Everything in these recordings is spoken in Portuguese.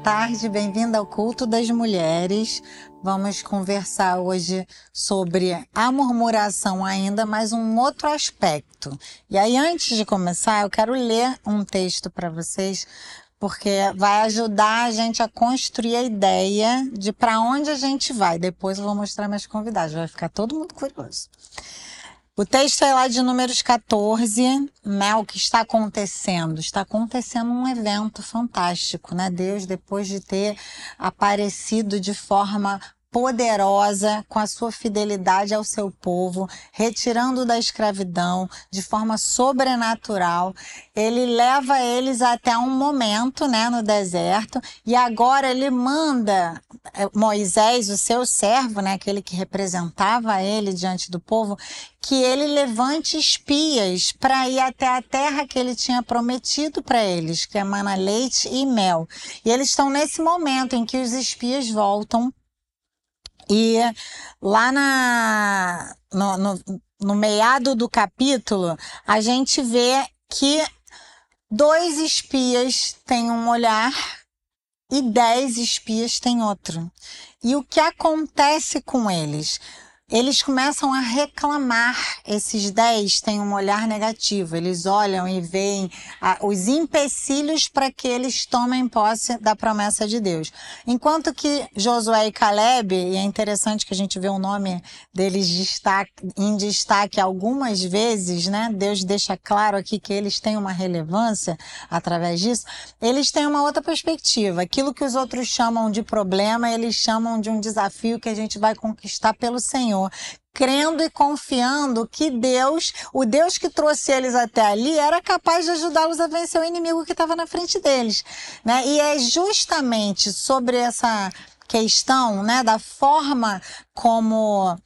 tarde, bem-vinda ao Culto das Mulheres. Vamos conversar hoje sobre a murmuração ainda, mas um outro aspecto. E aí, antes de começar, eu quero ler um texto para vocês, porque vai ajudar a gente a construir a ideia de para onde a gente vai. Depois eu vou mostrar meus convidados, vai ficar todo mundo curioso. O texto é lá de Números 14, né? O que está acontecendo? Está acontecendo um evento fantástico, né? Deus, depois de ter aparecido de forma poderosa com a sua fidelidade ao seu povo, retirando da escravidão de forma sobrenatural, ele leva eles até um momento, né, no deserto, e agora ele manda Moisés, o seu servo, né, aquele que representava ele diante do povo, que ele levante espias para ir até a terra que ele tinha prometido para eles, que emana leite e mel. E eles estão nesse momento em que os voltam. E lá no meado do capítulo, a gente vê que 2 espias têm um olhar e 10 espias têm outro. E o que acontece com eles? Eles começam a reclamar. Esses 10 têm um olhar negativo. Eles olham e veem os empecilhos para que eles tomem posse da promessa de Deus. Enquanto que Josué e Caleb, e é interessante que a gente vê o nome deles em destaque algumas vezes, né? Deus deixa claro aqui que eles têm uma relevância através disso. Eles têm uma outra perspectiva. Aquilo que os outros chamam de problema, eles chamam de um desafio que a gente vai conquistar pelo Senhor, crendo e confiando que Deus, o Deus que trouxe eles até ali, era capaz de ajudá-los a vencer o inimigo que estava na frente deles, né? E é justamente sobre essa questão, né, da forma como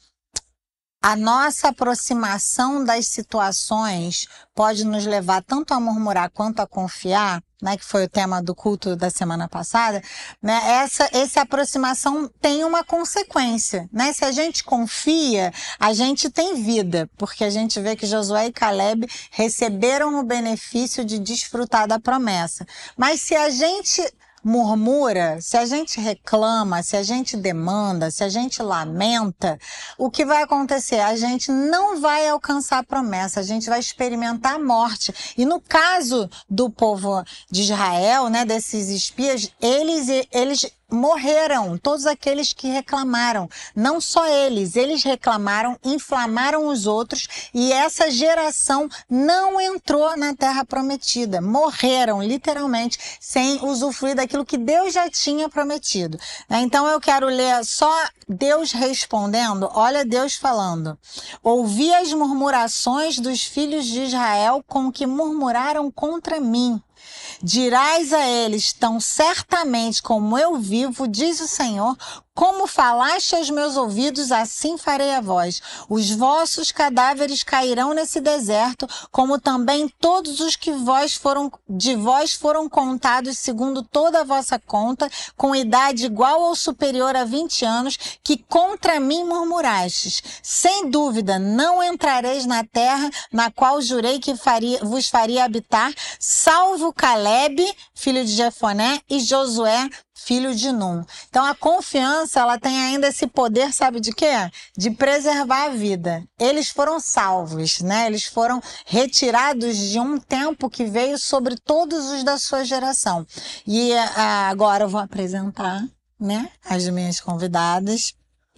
a nossa aproximação das situações pode nos levar tanto a murmurar quanto a confiar, né, que foi o tema do culto da semana passada, né, essa aproximação tem uma consequência, né? Se a gente confia, a gente tem vida, porque a gente vê que Josué e Caleb receberam o benefício de desfrutar da promessa. Mas se a gente murmura, se a gente reclama, se a gente demanda, se a gente lamenta, o que vai acontecer? A gente não vai alcançar a promessa, a gente vai experimentar a morte. E no caso do povo de Israel, né, desses espias, eles morreram, todos aqueles que reclamaram. Não só eles reclamaram, inflamaram os outros, e essa geração não entrou na terra prometida. Morreram, literalmente, sem usufruir daquilo que Deus já tinha prometido. Então eu quero ler só Deus respondendo. Olha Deus falando: ouvi as murmurações dos filhos de Israel com que murmuraram contra mim. Dirás a eles: tão certamente como eu vivo, diz o Senhor, como falaste aos meus ouvidos, assim farei a vós. Os vossos cadáveres cairão nesse deserto, como também todos os que de vós foram contados segundo toda a vossa conta, com idade igual ou superior a 20 anos, que contra mim murmurastes. Sem dúvida, não entrareis na terra na qual jurei que vos faria habitar, salvo Caleb, filho de Jefoné, e Josué, filho de Num. Então a confiança, ela tem ainda esse poder, sabe de quê? De preservar a vida. Eles foram salvos, né? Eles foram retirados de um tempo que veio sobre todos os da sua geração. E agora eu vou apresentar, né, as minhas convidadas.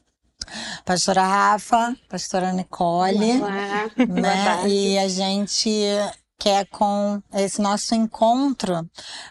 Pastora Rafa, pastora Nicole. Olá. Né? E a gente quer, com esse nosso encontro,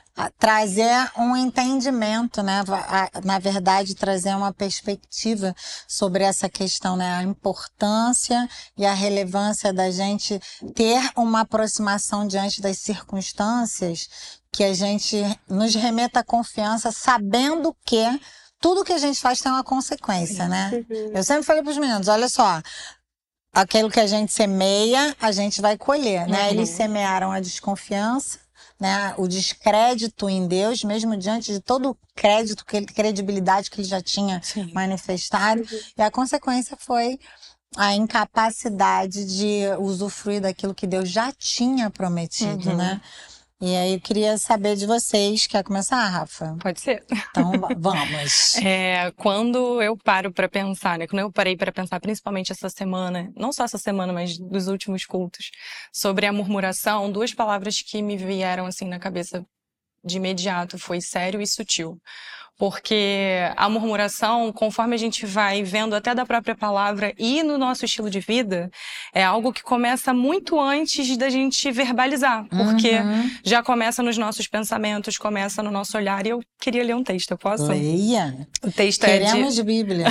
trazer um entendimento, né? Na verdade, trazer uma perspectiva sobre essa questão, né? A importância e a relevância da gente ter uma aproximação diante das circunstâncias, que a gente nos remeta à confiança, sabendo que tudo que a gente faz tem uma consequência, né? Eu sempre falei para os meninos, olha só, aquilo que a gente semeia, a gente vai colher, né? Eles semearam a desconfiança, né, o descrédito em Deus, mesmo diante de todo o crédito, credibilidade que ele já tinha manifestado, e a consequência foi a incapacidade de usufruir daquilo que Deus já tinha prometido, né? E aí eu queria saber de vocês. Quer começar, Rafa? Pode ser. Então vamos. Quando eu paro para pensar, né? Quando eu parei para pensar, principalmente essa semana, não só essa semana, mas dos últimos cultos, sobre a murmuração, duas palavras que me vieram assim na cabeça de imediato foi sério e sutil. Porque a murmuração, conforme a gente vai vendo até da própria palavra e no nosso estilo de vida, é algo que começa muito antes da gente verbalizar. Porque já começa nos nossos pensamentos, começa no nosso olhar. E eu queria ler um texto, eu posso? Leia. O texto Queremos de Bíblia.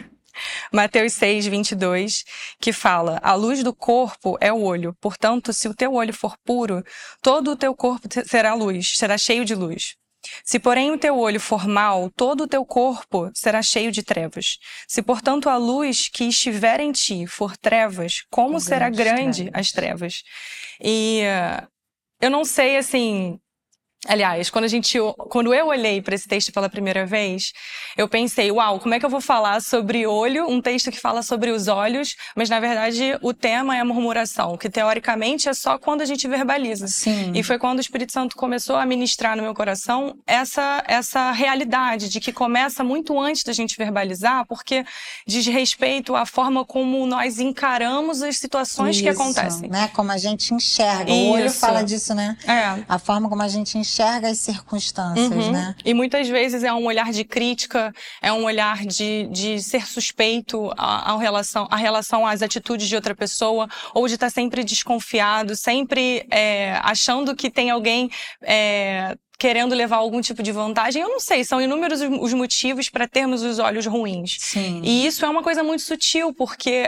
Mateus 6, 22, que fala: a luz do corpo é o olho. Portanto, se o teu olho for puro, todo o teu corpo será luz, será cheio de luz. Se, porém, o teu olho for mau, todo o teu corpo será cheio de trevas. Se, portanto, a luz que estiver em ti for trevas, como será grande as trevas? E eu não sei, assim... Aliás, quando eu olhei para esse texto pela primeira vez, eu pensei, uau, como é que eu vou falar sobre olho, um texto que fala sobre os olhos, mas na verdade o tema é a murmuração, que teoricamente é só quando a gente verbaliza. Sim. E foi quando o Espírito Santo começou a ministrar no meu coração essa realidade de que começa muito antes da gente verbalizar, porque diz respeito à forma como nós encaramos as situações que acontecem. Né? Como a gente enxerga. O olho fala disso, né? A forma como a gente enxerga as circunstâncias, né? E muitas vezes é um olhar de crítica, é um olhar de ser suspeito a relação às atitudes de outra pessoa, ou de estar sempre desconfiado, sempre achando que tem alguém querendo levar algum tipo de vantagem. Eu não sei, são inúmeros os motivos para termos os olhos ruins. Sim. E isso é uma coisa muito sutil, porque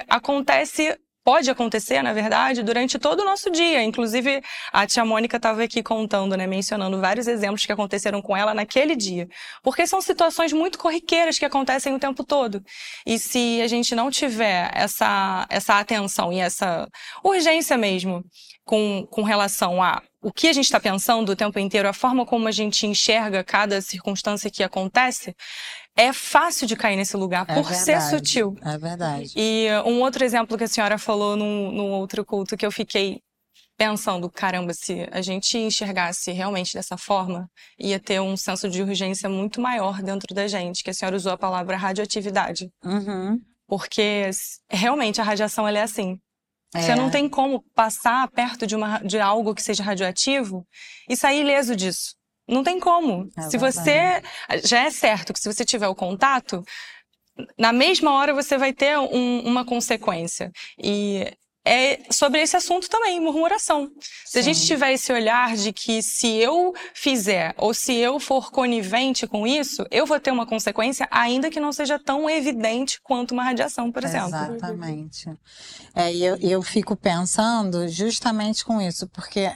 pode acontecer, na verdade, durante todo o nosso dia. Inclusive, a tia Mônica estava aqui contando, né, mencionando vários exemplos que aconteceram com ela naquele dia. Porque são situações muito corriqueiras que acontecem o tempo todo. E se a gente não tiver essa atenção e essa urgência mesmo com relação a o que a gente está pensando o tempo inteiro, a forma como a gente enxerga cada circunstância que acontece, é fácil de cair nesse lugar, por ser sutil. É verdade. E um outro exemplo que a senhora falou num outro culto que eu fiquei pensando, caramba, se a gente enxergasse realmente dessa forma, ia ter um senso de urgência muito maior dentro da gente, que a senhora usou a palavra radioatividade. Porque realmente a radiação ela é assim. Você não tem como passar perto de algo que seja radioativo e sair ileso disso. Não tem como. Já é certo que se você tiver o contato, na mesma hora você vai ter uma consequência. E é sobre esse assunto também, murmuração. Se a gente tiver esse olhar de que se eu fizer ou se eu for conivente com isso, eu vou ter uma consequência, ainda que não seja tão evidente quanto uma radiação, por exemplo. Exatamente. E eu fico pensando justamente com isso, porque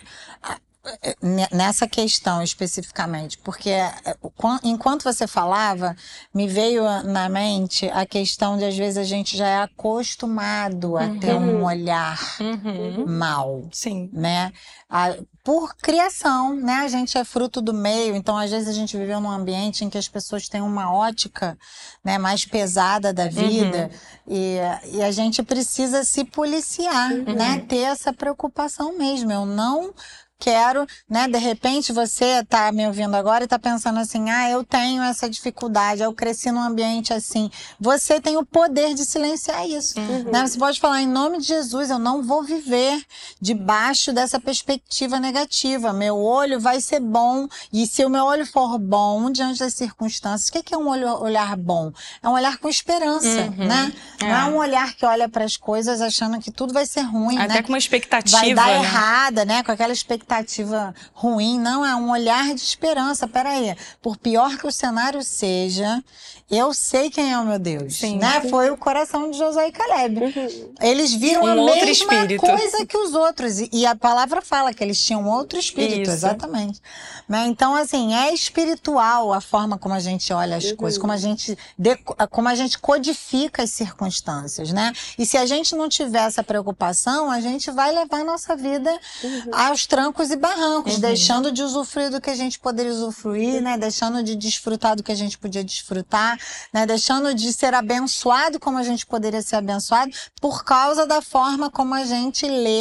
nessa questão especificamente, porque enquanto você falava, me veio na mente a questão de às vezes a gente já é acostumado a ter um olhar mau, né? Por criação, né? A gente é fruto do meio, então às vezes a gente viveu num ambiente em que as pessoas têm uma ótica, né, mais pesada da vida e a gente precisa se policiar, né? Ter essa preocupação mesmo. Eu não quero, né? De repente você tá me ouvindo agora e tá pensando assim, eu tenho essa dificuldade, eu cresci num ambiente assim. Você tem o poder de silenciar isso, né? Você pode falar, em nome de Jesus, eu não vou viver debaixo dessa perspectiva negativa. Meu olho vai ser bom, e se o meu olho for bom diante das circunstâncias, o que é um olhar bom? É um olhar com esperança, né? Não é um olhar que olha para as coisas achando que tudo vai ser ruim, até né? com uma expectativa, vai dar errada, né? Com aquela expectativa ruim. Não, é um olhar de esperança. Peraí, por pior que o cenário seja, eu sei quem é o meu Deus, né? Foi o coração de Josué e Caleb. Eles viram a mesma coisa que os outros. E a palavra fala que eles tinham outro espírito, exatamente. Né? Então, assim, é espiritual a forma como a gente olha as coisas, como a gente codifica as circunstâncias, né? E se a gente não tiver essa preocupação, a gente vai levar a nossa vida aos trancos e barrancos, deixando de usufruir do que a gente poderia usufruir, né? Deixando de desfrutar do que a gente podia desfrutar, né? Deixando de ser abençoado como a gente poderia ser abençoado por causa da forma como a gente lê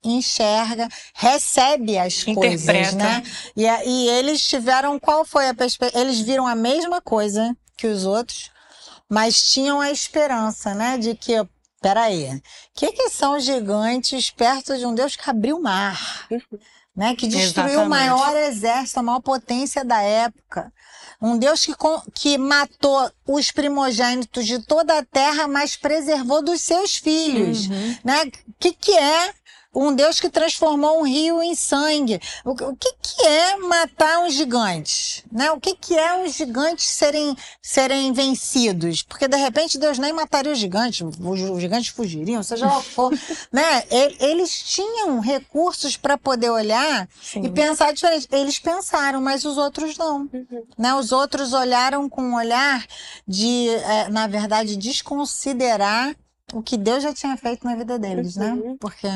enxerga, recebe as coisas, né? E eles tiveram, qual foi a perspectiva? Eles viram a mesma coisa que os outros, mas tinham a esperança, né? De que, peraí, o que são gigantes perto de um Deus que abriu o mar, né? Que destruiu o maior exército, a maior potência da época. Um Deus que matou os primogênitos de toda a terra, mas preservou dos seus filhos, né? Que é um Deus que transformou um rio em sangue? O que é matar os gigantes, né? O que é os gigantes serem vencidos? Porque, de repente, Deus nem mataria os gigantes fugiriam, seja lá o que for, né? Eles tinham recursos para poder olhar e pensar diferente. Eles pensaram, mas os outros não, né? Os outros olharam com um olhar de, na verdade, desconsiderar o que Deus já tinha feito na vida deles, né? Porque...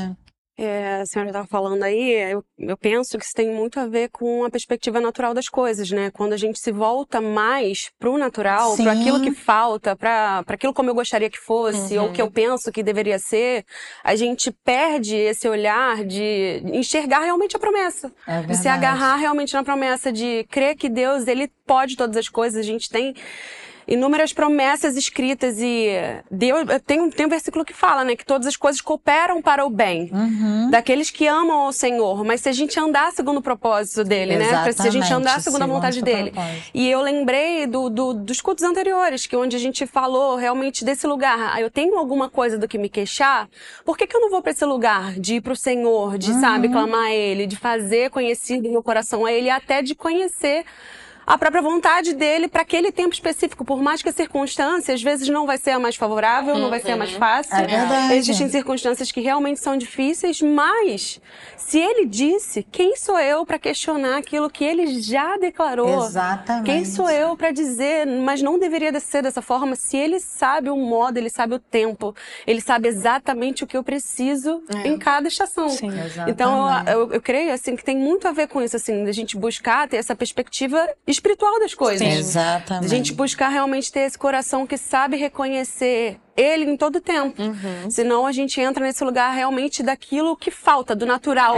A senhora estava falando aí, eu penso que isso tem muito a ver com a perspectiva natural das coisas, né? Quando a gente se volta mais pro natural, para aquilo que falta, para aquilo como eu gostaria que fosse, ou que eu penso que deveria ser, a gente perde esse olhar de enxergar realmente a promessa. De se agarrar realmente na promessa, de crer que Deus, Ele pode todas as coisas. A gente tem inúmeras promessas escritas e Deus, tem um versículo que fala, né, que todas as coisas cooperam para o bem daqueles que amam ao Senhor, mas se a gente andar segundo o propósito dele, né, se a gente andar segundo a vontade dele. E eu lembrei dos cultos anteriores, que onde a gente falou realmente desse lugar, eu tenho alguma coisa do que me queixar, por que eu não vou para esse lugar de ir pro Senhor, de, sabe, clamar a Ele, de fazer conhecido meu coração a Ele, até de conhecer a própria vontade dele para aquele tempo específico, por mais que a circunstância às vezes não vai ser a mais favorável, não vai ser a mais fácil. É verdade. Existem circunstâncias que realmente são difíceis, mas se ele disse, quem sou eu para questionar aquilo que ele já declarou? Exatamente. Quem sou eu para dizer, mas não deveria ser dessa forma, se ele sabe o modo, ele sabe o tempo, ele sabe exatamente o que eu preciso em cada estação. Sim, então eu creio assim que tem muito a ver com isso, assim, da gente buscar ter essa perspectiva espiritual das coisas. Sim, exatamente. A gente buscar realmente ter esse coração que sabe reconhecer Ele em todo tempo. Senão a gente entra nesse lugar realmente daquilo que falta, do natural,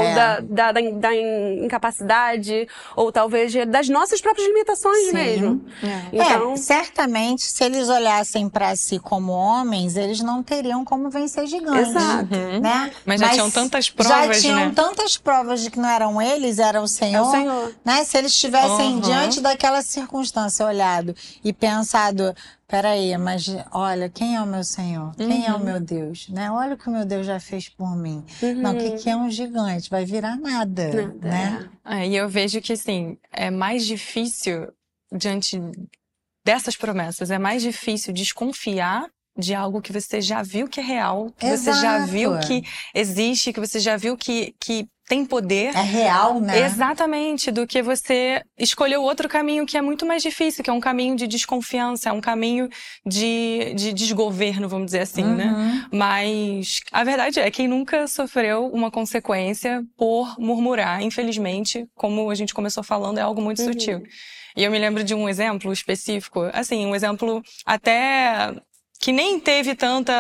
da incapacidade, ou talvez das nossas próprias limitações mesmo. Então, certamente, se eles olhassem para si como homens, eles não teriam como vencer gigantes. Exato. Né? Mas já tinham tantas provas, já tinham né? tantas provas de que não eram eles, era o Senhor. É o Senhor. Né? Se eles estivessem diante daquela circunstância, olhado e pensado, peraí, mas olha, quem é o meu Senhor? Quem é o meu Deus? Né? Olha o que o meu Deus já fez por mim. Não, o que é um gigante? Vai virar nada, né? E eu vejo que, assim, é mais difícil, diante dessas promessas, é mais difícil desconfiar de algo que você já viu que é real, que você já viu que existe, que você já viu que tem poder. É real, né? Exatamente, do que você escolher o outro caminho que é muito mais difícil, que é um caminho de desconfiança, é um caminho de desgoverno, vamos dizer assim, né? Mas a verdade é que quem nunca sofreu uma consequência por murmurar, infelizmente, como a gente começou falando, é algo muito sutil. E eu me lembro de um exemplo específico, assim, um exemplo até que nem teve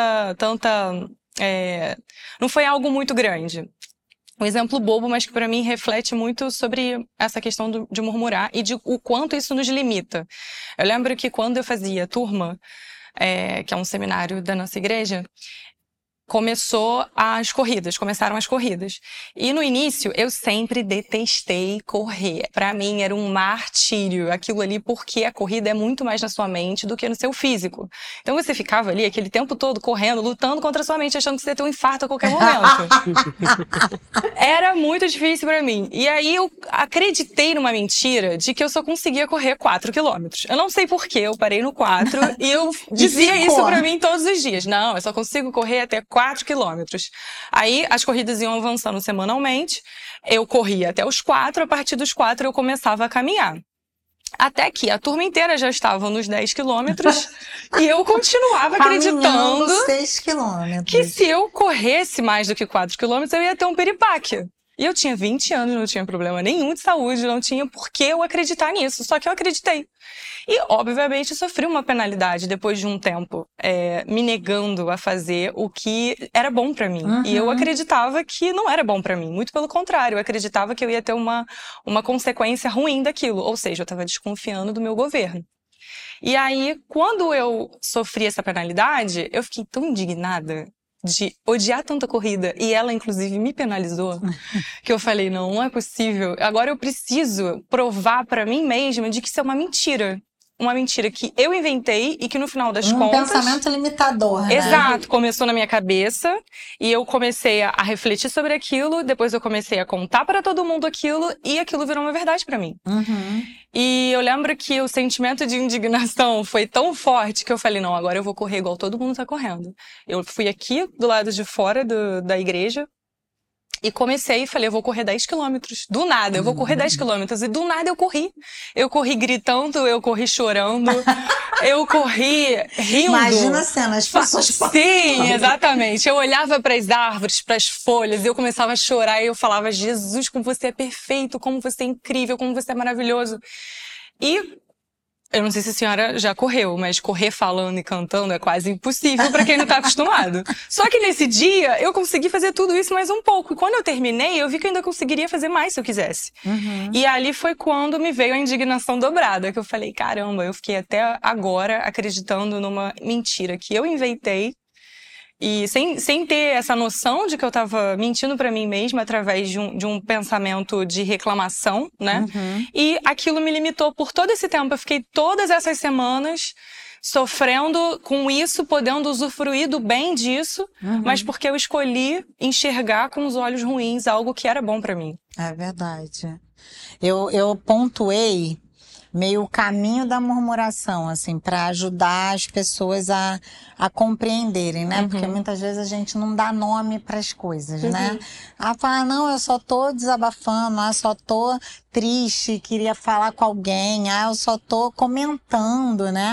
não foi algo muito grande. Um exemplo bobo, mas que para mim reflete muito sobre essa questão de murmurar e de o quanto isso nos limita. Eu lembro que quando eu fazia turma, que é um seminário da nossa igreja, começaram as corridas. E no início, eu sempre detestei correr. Pra mim, era um martírio aquilo ali, porque a corrida é muito mais na sua mente do que no seu físico. Então você ficava ali aquele tempo todo correndo, lutando contra a sua mente, achando que você ia ter um infarto a qualquer momento. Era muito difícil pra mim. E aí eu acreditei numa mentira de que eu só conseguia correr 4 quilômetros. Eu não sei porquê, eu parei no 4 e eu dizia isso pra mim todos os dias. Não, eu só consigo correr até 4 quilômetros. Aí as corridas iam avançando semanalmente, eu corria até os 4, a partir dos 4 eu começava a caminhar. Até que a turma inteira já estava nos 10 quilômetros e eu continuava acreditando 6 quilômetros. que se eu corresse mais do que 4 quilômetros eu ia ter um piripaque. E eu tinha 20 anos, não tinha problema nenhum de saúde, não tinha por que eu acreditar nisso. Só que eu acreditei. E, obviamente, sofri uma penalidade depois de um tempo, me negando a fazer o que era bom pra mim. E eu acreditava que não era bom pra mim. Muito pelo contrário, eu acreditava que eu ia ter uma consequência ruim daquilo. Ou seja, eu estava desconfiando do meu governo. E aí, quando eu sofri essa penalidade, eu fiquei tão indignada de odiar tanta corrida, e ela, inclusive, me penalizou, que eu falei, não é possível. Agora eu preciso provar pra mim mesma de que isso é uma mentira. Uma mentira que eu inventei e que no final das contas... Um pensamento limitador, né? Exato, começou na minha cabeça e eu comecei a refletir sobre aquilo, depois eu comecei a contar pra todo mundo aquilo e aquilo virou uma verdade pra mim. E eu lembro que o sentimento de indignação foi tão forte que eu falei, não, agora eu vou correr igual todo mundo tá correndo. Eu fui aqui do lado de fora da igreja, e comecei e falei, eu vou correr 10 quilômetros. Do nada, eu vou correr 10 quilômetros. E do nada eu corri. Eu corri gritando, eu corri chorando, eu corri rindo. Imagina a cena, as pessoas... Sim, exatamente. Eu olhava para as árvores, para as folhas, e eu começava a chorar e eu falava, Jesus, como você é perfeito, como você é incrível, como você é maravilhoso. E... eu não sei se a senhora já correu, mas correr falando e cantando é quase impossível pra quem não tá acostumado. Só que nesse dia, eu consegui fazer tudo isso mais um pouco. E quando eu terminei, eu vi que eu ainda conseguiria fazer mais se eu quisesse. E ali foi quando me veio a indignação dobrada, que eu falei, caramba, eu fiquei até agora acreditando numa mentira que eu inventei. E sem ter essa noção de que eu tava mentindo pra mim mesma através de um pensamento de reclamação, né? E aquilo me limitou por todo esse tempo. Eu fiquei todas essas semanas sofrendo com isso, podendo usufruir do bem disso, mas porque eu escolhi enxergar com os olhos ruins algo que era bom pra mim. É verdade. Eu pontuei meio o caminho da murmuração, assim, para ajudar as pessoas a compreenderem, né? Porque muitas vezes a gente não dá nome para as coisas, né? Fala, não, eu só tô desabafando, eu só tô triste, queria falar com alguém, eu só tô comentando, né?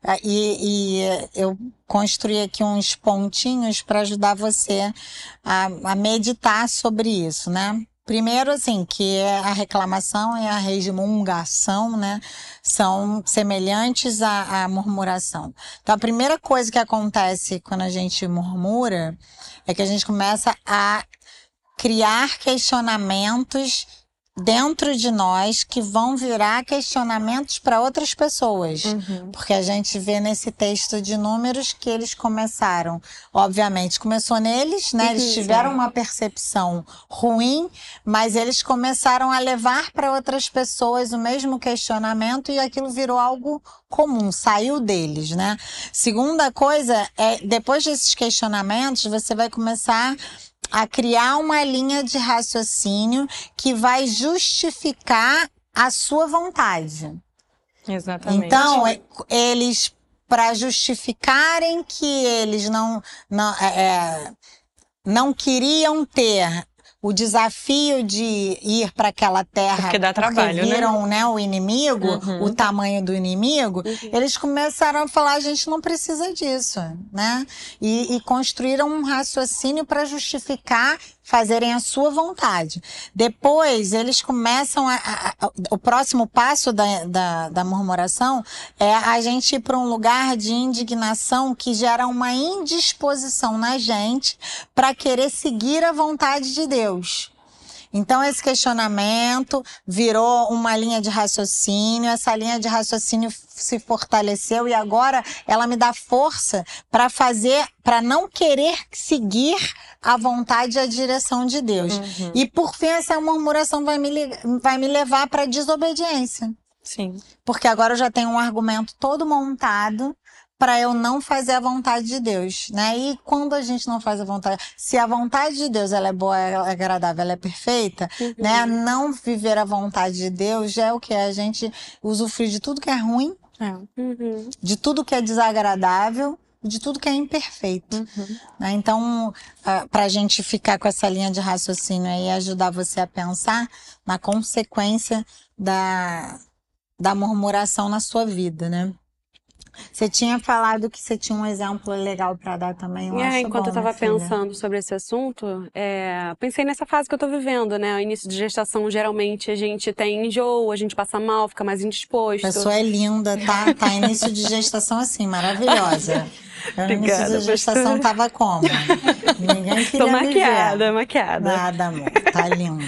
E eu construí aqui uns pontinhos para ajudar você a meditar sobre isso, né? Primeiro, assim, que a reclamação e a resmungação, né, são semelhantes à murmuração. Então, a primeira coisa que acontece quando a gente murmura é que a gente começa a criar questionamentos dentro de nós que vão virar questionamentos para outras pessoas. Porque a gente vê nesse texto de Números que eles começaram, obviamente, começou neles, né? Eles tiveram uma percepção ruim, mas eles começaram a levar para outras pessoas o mesmo questionamento e aquilo virou algo comum, saiu deles, né? Segunda coisa é, depois desses questionamentos, você vai começar a criar uma linha de raciocínio que vai justificar a sua vontade. Exatamente. Então, eles, para justificarem que eles não queriam ter o desafio de ir para aquela terra porque dá trabalho, viram, né, o inimigo, o tamanho do inimigo, eles começaram a falar, a gente não precisa disso, né? E construíram um raciocínio para justificar fazerem a sua vontade. Depois, eles começam o próximo passo da murmuração é a gente ir para um lugar de indignação que gera uma indisposição na gente para querer seguir a vontade de Deus. Então, esse questionamento virou uma linha de raciocínio, essa linha de raciocínio se fortaleceu e agora ela me dá força para não querer seguir a vontade e a direção de Deus. E, por fim, essa murmuração vai me levar para a desobediência. Sim. Porque agora eu já tenho um argumento todo montado para eu não fazer a vontade de Deus, né? E quando a gente não faz a vontade, se a vontade de Deus ela é boa, ela é agradável, ela é perfeita, né? Não viver a vontade de Deus já é o que? A gente usufrui de tudo que é ruim, de tudo que é desagradável, de tudo que é imperfeito. Né? Então, para a gente ficar com essa linha de raciocínio aí, ajudar você a pensar na consequência da murmuração na sua vida, né? Você tinha falado que você tinha um exemplo legal para dar também. Eu acho Enquanto bom, eu tava minha filha. pensando sobre esse assunto, pensei nessa fase que eu tô vivendo, né? O início de gestação, geralmente, a gente tem enjoo, a gente passa mal, fica mais A indisposto. pessoa é linda, tá? Tá início de gestação assim, maravilhosa. Eu no início Obrigada, da gestação pastora. tava como? Ninguém Tô queria me ver. maquiada. Nada, amor. Tá linda.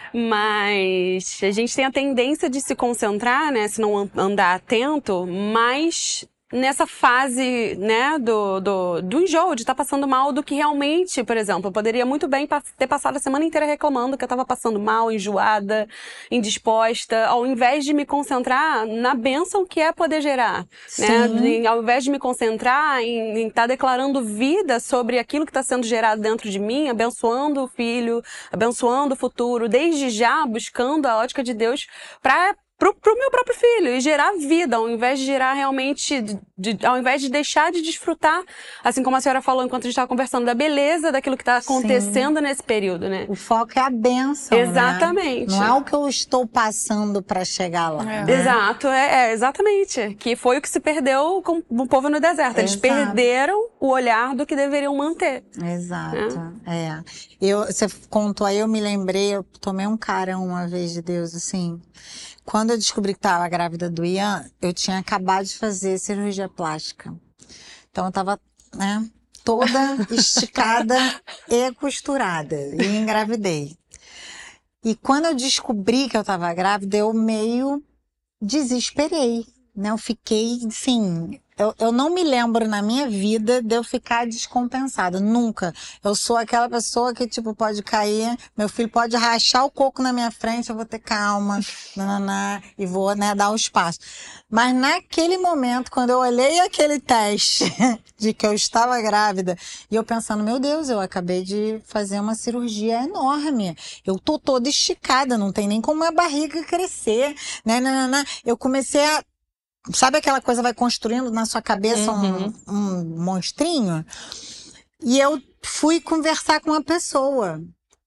Mas a gente tem a tendência de se concentrar, né? Se não andar atento, mais nessa fase, né, do enjoo, de estar passando mal, do que realmente, por exemplo, eu poderia muito bem ter passado a semana inteira reclamando que eu estava passando mal, enjoada, indisposta, ao invés de me concentrar na bênção que é poder gerar, né? Ao invés de me concentrar em estar declarando vida sobre aquilo que está sendo gerado dentro de mim, abençoando o filho, abençoando o futuro, desde já buscando a ótica de Deus para pro meu próprio filho e gerar vida, ao invés de gerar realmente, ao invés de deixar de desfrutar, assim como a senhora falou enquanto a gente estava conversando, da beleza daquilo que está acontecendo nesse período, né? O foco é a bênção, Exatamente. Né? Não é o que eu estou passando para chegar lá. Né? Exato, exatamente. Que foi o que se perdeu com o povo no deserto. Eles perderam o olhar do que deveriam manter. Exato, Você contou aí, eu me lembrei, eu tomei um carão uma vez de Deus, assim. Quando eu descobri que estava grávida do Ian, eu tinha acabado de fazer cirurgia plástica. Então eu estava, né, toda esticada e costurada. E engravidei. E quando eu descobri que eu estava grávida, eu meio desesperei, né? Eu fiquei, assim... Eu não me lembro na minha vida de eu ficar descompensada, nunca. Eu sou aquela pessoa que, tipo, pode cair, meu filho pode rachar o coco na minha frente, eu vou ter calma, e vou, né, dar o espaço. Mas naquele momento, quando eu olhei aquele teste de que eu estava grávida, e eu pensando, meu Deus, eu acabei de fazer uma cirurgia enorme, eu tô toda esticada, não tem nem como a barriga crescer, né, eu comecei a... Sabe aquela coisa vai construindo na sua cabeça um monstrinho? E eu fui conversar com uma pessoa.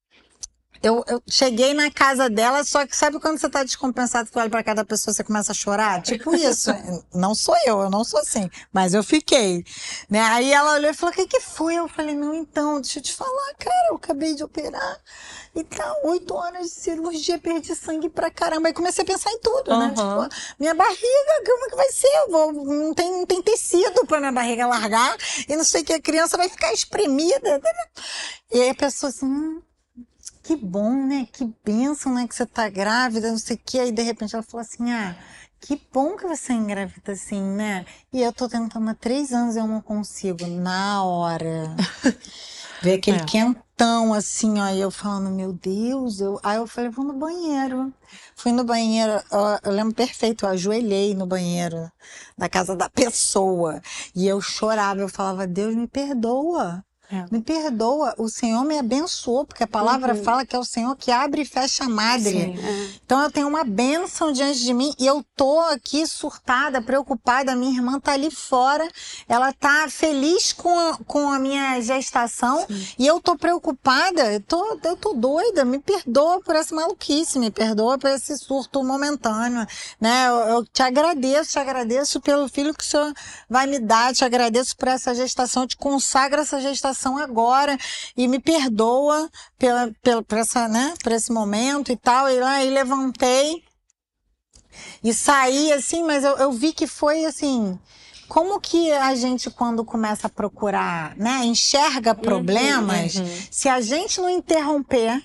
Eu cheguei na casa dela, só que sabe quando você tá descompensado, tu olha pra cada pessoa, você começa a chorar? Tipo isso. Não sou eu não sou assim. Mas eu fiquei. Né? Aí ela olhou e falou, o que foi? Eu falei, não, então, deixa eu te falar, cara, eu acabei de operar. E tá, 8 horas de cirurgia, perdi sangue pra caramba. Aí comecei a pensar em tudo, né? Tipo, minha barriga, como que vai ser? Não tem tecido pra minha barriga largar. E não sei o que, a criança vai ficar espremida. E aí a pessoa assim... Que bom, né? Que bênção, né? Que você tá grávida, não sei o quê. Aí, de repente, ela falou assim, que bom que você é engravida assim, né? E eu tô tentando há 3 anos e eu não consigo. Na hora. Ver aquele quentão, assim, ó. E eu falando, meu Deus. Aí eu falei, vou no banheiro. Fui no banheiro, eu lembro perfeito, eu ajoelhei no banheiro da casa da pessoa. E eu chorava, eu falava, Deus me perdoa. Me perdoa, o Senhor me abençoou, porque a palavra fala que é o Senhor que abre e fecha a madre. Então eu tenho uma bênção diante de mim e eu tô aqui surtada, preocupada, minha irmã tá ali fora, ela tá feliz com a minha gestação e eu tô preocupada, eu tô doida, me perdoa por essa maluquice, me perdoa por esse surto momentâneo, né? Eu te agradeço pelo filho que o Senhor vai me dar, te agradeço por essa gestação, eu te consagro essa gestação agora e me perdoa por esse momento e tal. E lá levantei e saí assim, mas eu vi que foi assim, como que a gente quando começa a procurar, né, enxerga problemas, se a gente não interromper,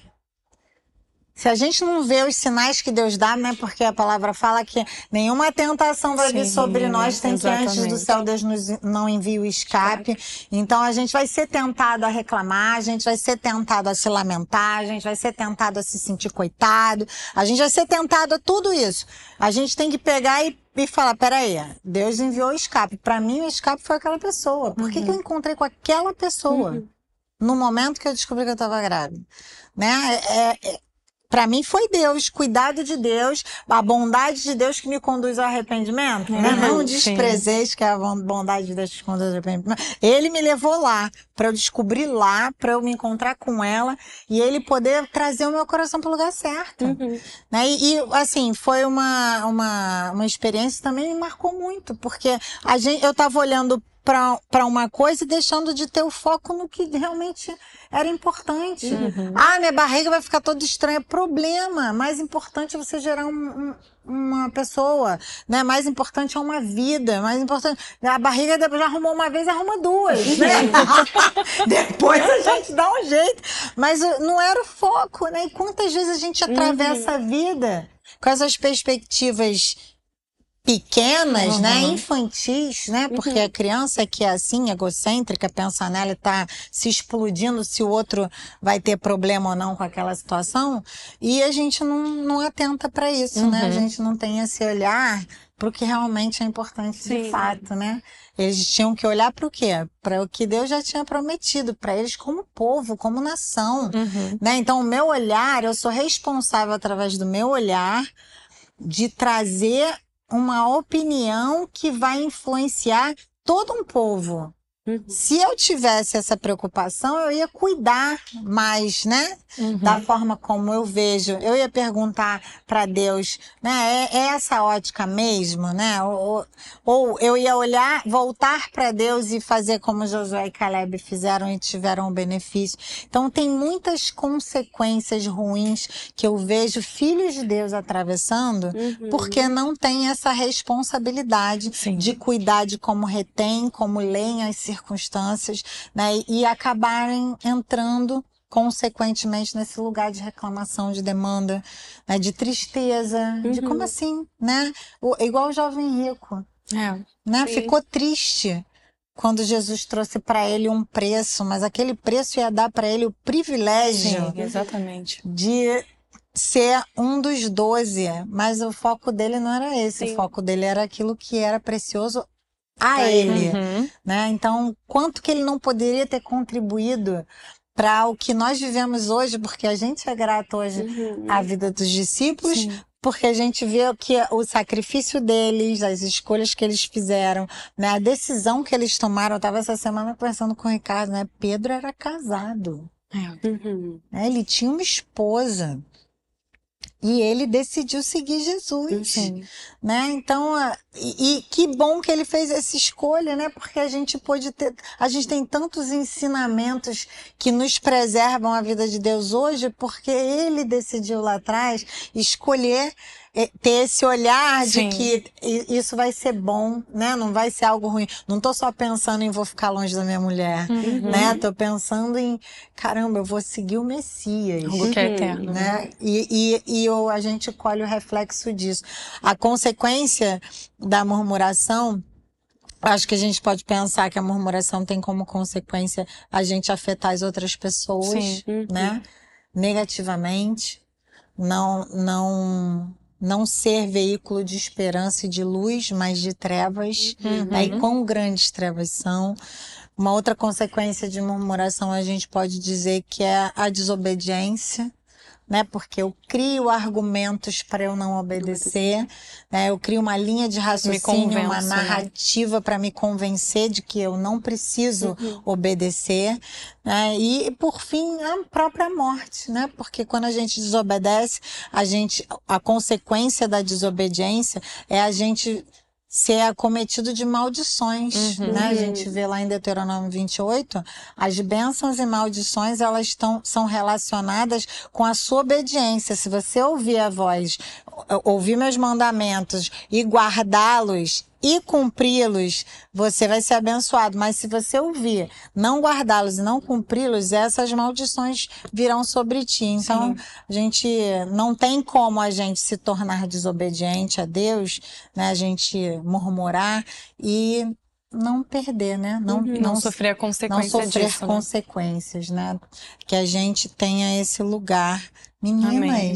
se a gente não vê os sinais que Deus dá, né? Porque a palavra fala que nenhuma tentação vai vir sobre nós, tem que antes do céu Deus não envia o escape. Então a gente vai ser tentado a reclamar, a gente vai ser tentado a se lamentar, a gente vai ser tentado a se sentir coitado, a gente vai ser tentado a tudo isso. A gente tem que pegar e falar, peraí, Deus enviou o escape. Para mim o escape foi aquela pessoa. Por que eu encontrei com aquela pessoa no momento que eu descobri que eu estava grávida? Né? Para mim foi Deus, cuidado de Deus, a bondade de Deus que me conduz ao arrependimento, né? Não desprezeis que é a bondade de Deus que conduz ao arrependimento. Ele me levou lá, para eu descobrir lá, para eu me encontrar com ela e ele poder trazer o meu coração para o lugar certo. Né? E assim, foi uma experiência que também me marcou muito, porque eu estava olhando para uma coisa e deixando de ter o foco no que realmente era importante. Minha barriga vai ficar toda estranha. Problema. Mais importante é você gerar uma pessoa, né? Mais importante é uma vida. Mais importante. A barriga já arrumou uma vez, arruma duas, né? Depois a gente dá um jeito. Mas não era o foco, né? E quantas vezes a gente atravessa a vida com essas perspectivas pequenas, né, infantis, né, porque a criança que é assim, egocêntrica, pensa nela e tá se explodindo se o outro vai ter problema ou não com aquela situação, e a gente não atenta para isso, né, a gente não tem esse olhar para o que realmente é importante de fato, né. Eles tinham que olhar para o quê? Para o que Deus já tinha prometido para eles como povo, como nação, né, então o meu olhar, eu sou responsável através do meu olhar de trazer uma opinião que vai influenciar todo um povo. Se eu tivesse essa preocupação, eu ia cuidar mais, né? Da forma como eu vejo. Eu ia perguntar para Deus, né? É essa ótica mesmo, né? Ou eu ia olhar, voltar para Deus e fazer como Josué e Caleb fizeram e tiveram o benefício. Então, tem muitas consequências ruins que eu vejo filhos de Deus atravessando, porque não tem essa responsabilidade de cuidar de como retém, como leem as circunstâncias, né? E acabarem entrando consequentemente nesse lugar de reclamação, de demanda, né? De tristeza, de como assim, né? Igual o jovem rico, né? Ficou triste quando Jesus trouxe para ele um preço, mas aquele preço ia dar para ele o privilégio de ser um dos 12, mas o foco dele não era esse, o foco dele era aquilo que era precioso a ele, né? Então, quanto que ele não poderia ter contribuído para o que nós vivemos hoje, porque a gente é grato hoje à vida dos discípulos, porque a gente vê que o sacrifício deles, as escolhas que eles fizeram, né? A decisão que eles tomaram. Eu estava essa semana conversando com o Ricardo, né? Pedro era casado, né? Ele tinha uma esposa. E ele decidiu seguir Jesus, né? Então, e que bom que ele fez essa escolha, né? Porque a gente tem tantos ensinamentos que nos preservam a vida de Deus hoje, porque ele decidiu lá atrás escolher ter esse olhar de que isso vai ser bom, né? Não vai ser algo ruim. Não tô só pensando em vou ficar longe da minha mulher, né? Tô pensando em, caramba, eu vou seguir o Messias. Algo que é eterno. Né? E a gente colhe o reflexo disso. A consequência da murmuração, acho que a gente pode pensar que a murmuração tem como consequência a gente afetar as outras pessoas, né? Negativamente. Não ser veículo de esperança e de luz, mas de trevas. Né? E quão grandes trevas são. Uma outra consequência de murmuração a gente pode dizer que é a desobediência, né? Porque eu crio argumentos para eu não obedecer, né? Eu crio uma linha de raciocínio, uma narrativa para me convencer de que eu não preciso obedecer, né? E por fim a própria morte, né? Porque quando a gente desobedece, a consequência da desobediência é a gente ser acometido de maldições, né? A gente vê lá em Deuteronômio 28, as bênçãos e maldições, elas são relacionadas com a sua obediência. Se você ouvir a voz, ouvir meus mandamentos e guardá-los e cumpri-los, você vai ser abençoado. Mas se você ouvir, não guardá-los e não cumpri-los, essas maldições virão sobre ti. Então, a gente não tem como a gente se tornar desobediente a Deus, né? A gente murmurar e não perder, né? Não sofrer a consequência não sofrer disso, consequências, né? Que a gente tenha esse lugar. Meninas,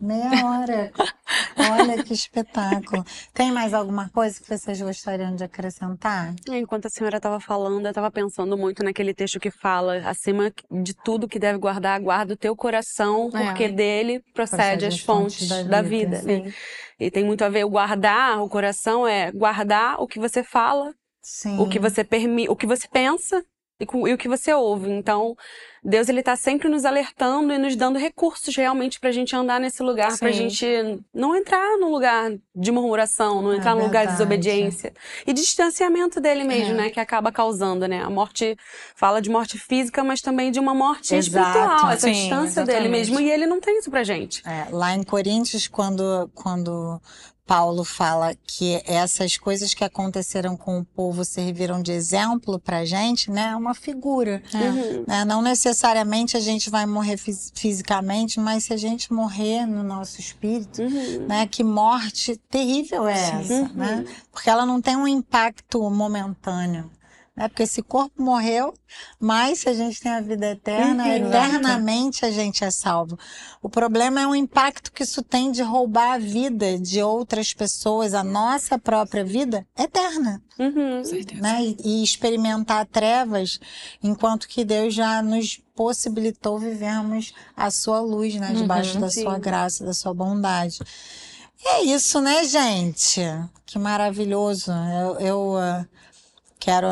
Meia hora. Olha que espetáculo. Tem mais alguma coisa que vocês gostariam de acrescentar? Enquanto a senhora estava falando, eu estava pensando muito naquele texto que fala: acima de tudo que deve guardar, guarda o teu coração, porque dele procede as fontes da vida. Né? E tem muito a ver, o guardar o coração é guardar o que você fala, Sim. o que você o que você pensa e o que você ouve. Então, Deus, ele tá sempre nos alertando e nos dando recursos realmente pra gente andar nesse lugar, pra gente não entrar num lugar de murmuração, não entrar num lugar de desobediência. E distanciamento dele mesmo, né, que acaba causando, né? A morte, fala de morte física, mas também de uma morte espiritual, essa distância dele mesmo, e ele não tem isso pra gente. Lá em Coríntios, quando Paulo fala que essas coisas que aconteceram com o povo serviram de exemplo pra gente, né? É uma figura. Né? Não necessariamente a gente vai morrer fisicamente, mas se a gente morrer no nosso espírito, né? Que morte terrível é essa, né? Porque ela não tem um impacto momentâneo. Né? Porque esse corpo morreu, mas se a gente tem a vida eterna, eternamente a gente é salvo. O problema é o impacto que isso tem de roubar a vida de outras pessoas, a nossa própria vida eterna. Né? E experimentar trevas, enquanto que Deus já nos possibilitou vivermos a sua luz, né? Debaixo da sua graça, da sua bondade. E é isso, né, gente? Que maravilhoso. Eu quero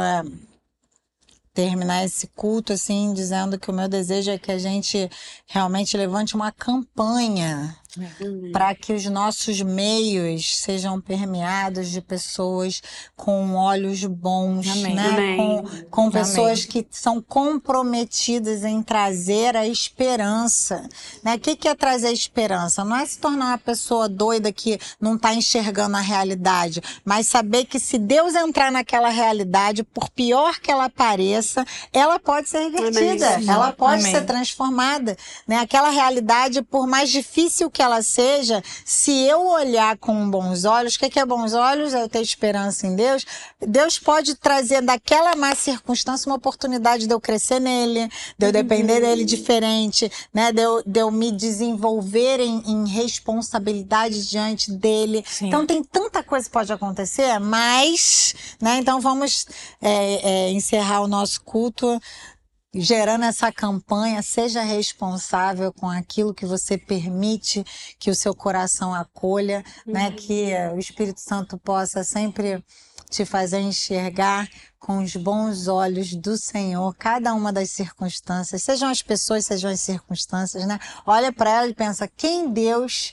terminar esse culto assim, dizendo que o meu desejo é que a gente realmente levante uma campanha para que os nossos meios sejam permeados de pessoas com olhos bons, né? Com pessoas que são comprometidas em trazer a esperança. Né? O que é trazer esperança? Não é se tornar uma pessoa doida que não está enxergando a realidade, mas saber que se Deus entrar naquela realidade, por pior que ela pareça, ela pode ser revertida, ela pode ser transformada. Né? Aquela realidade, por mais difícil que ela seja, se eu olhar com bons olhos, o que é bons olhos? É eu ter esperança em Deus. Deus pode trazer daquela má circunstância uma oportunidade de eu crescer nele, de eu depender dele diferente, né? De eu me desenvolver em responsabilidade diante dele. Então tem tanta coisa que pode acontecer, mas, né? Então vamos encerrar o nosso culto gerando essa campanha. Seja responsável com aquilo que você permite que o seu coração acolha, né? Que o Espírito Santo possa sempre te fazer enxergar com os bons olhos do Senhor cada uma das circunstâncias, sejam as pessoas, sejam as circunstâncias, né? Olha para ela e pensa, quem Deus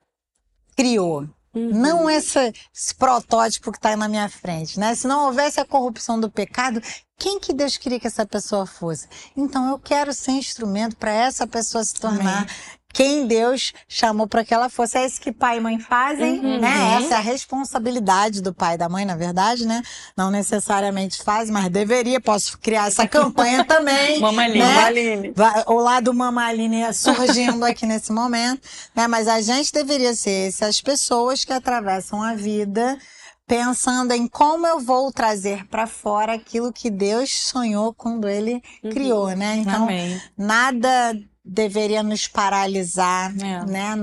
criou? Não esse protótipo que está aí na minha frente, né? Se não houvesse a corrupção do pecado, quem que Deus queria que essa pessoa fosse? Então eu quero ser instrumento para essa pessoa se tornar quem Deus chamou para que ela fosse. É isso que pai e mãe fazem, né? Essa é a responsabilidade do pai e da mãe, na verdade, né? Não necessariamente faz, mas deveria. Posso criar essa campanha também. Mamaline. O lado Mamaline surgindo aqui nesse momento, né? Mas a gente deveria ser essas pessoas que atravessam a vida pensando em como eu vou trazer para fora aquilo que Deus sonhou quando Ele criou, né? Então, nada deveria nos paralisar, né?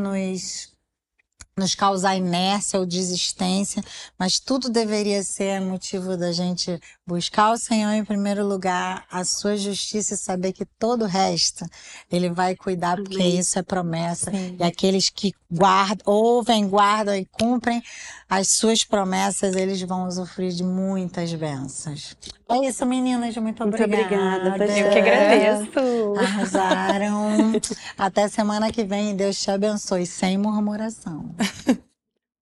Nos causar inércia ou desistência, mas tudo deveria ser motivo da gente buscar o Senhor em primeiro lugar, a sua justiça, e saber que todo o resto Ele vai cuidar, porque isso é promessa. E aqueles que ouvem, guardam e cumprem as suas promessas, eles vão usufruir de muitas bênçãos. É isso, meninas. Muito obrigada. Eu que agradeço. Arrasaram. Até semana que vem. Deus te abençoe, sem murmuração.